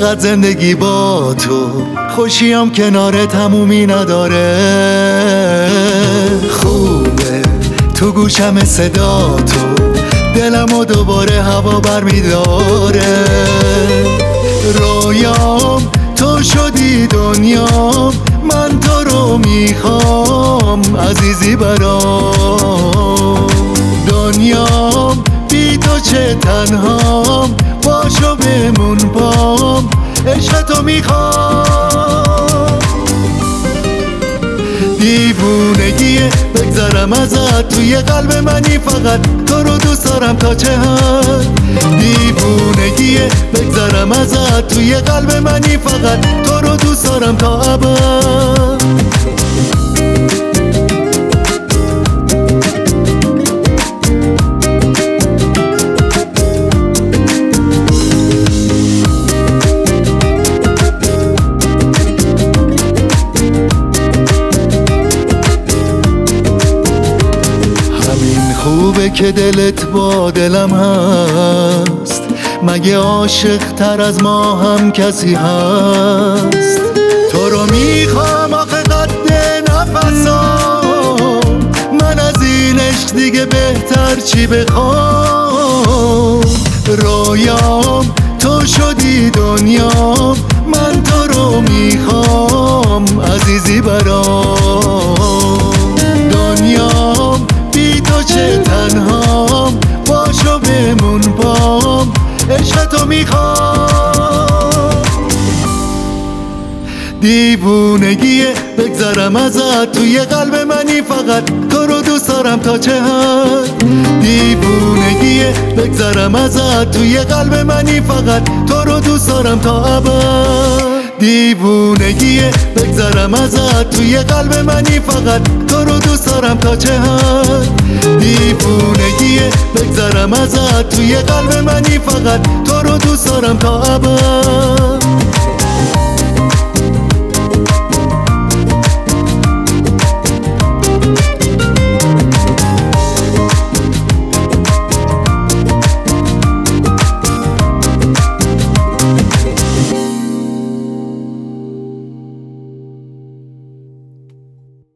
چقدر زندگی با تو خوشیم کنار تمومی نداره. خوبه تو گوشم صدا تو، دلمو دوباره هوا بر میداره. رویام تو شدی دنیام، من تو رو میخوام عزیزی برام. دنیام بی تو چه تنهام، باشو بمون پام، عشقتو میخوام. دیوونگیه بگذرم ازت، توی قلب منی فقط تو رو دوست دارم تا چه حد. دیوونگیه بگذرم ازت، توی قلب منی فقط تو رو دوست دارم تا ابد. خوبه که دلت با دلم هست، مگه عاشق تر از ما هم کسی هست؟ تو رو میخوام آخه قد نفسام، من از این عشق دیگه بهتر چی بخوام؟ رویام تو شدی دنیام، من تو رو میخوام عزیزی برام. دنیام بی تو چه تنهام، باشو بمون پام، عشقتو میخوام. دیوونگیه بگذرم ازت، توی قلب منی فقط تو رو دوست دارم تا چه حد. دیوونگیه بگذرم ازت، توی قلب منی فقط تو رو دوست دارم تا ابد. دیوونگیه بگذرم ازت، توی قلب منی فقط تو رو دوست دارم تا چه حد. دیوونگیه بگذرم ازت، توی قلب منی فقط تو رو دوست دارم تا ابد.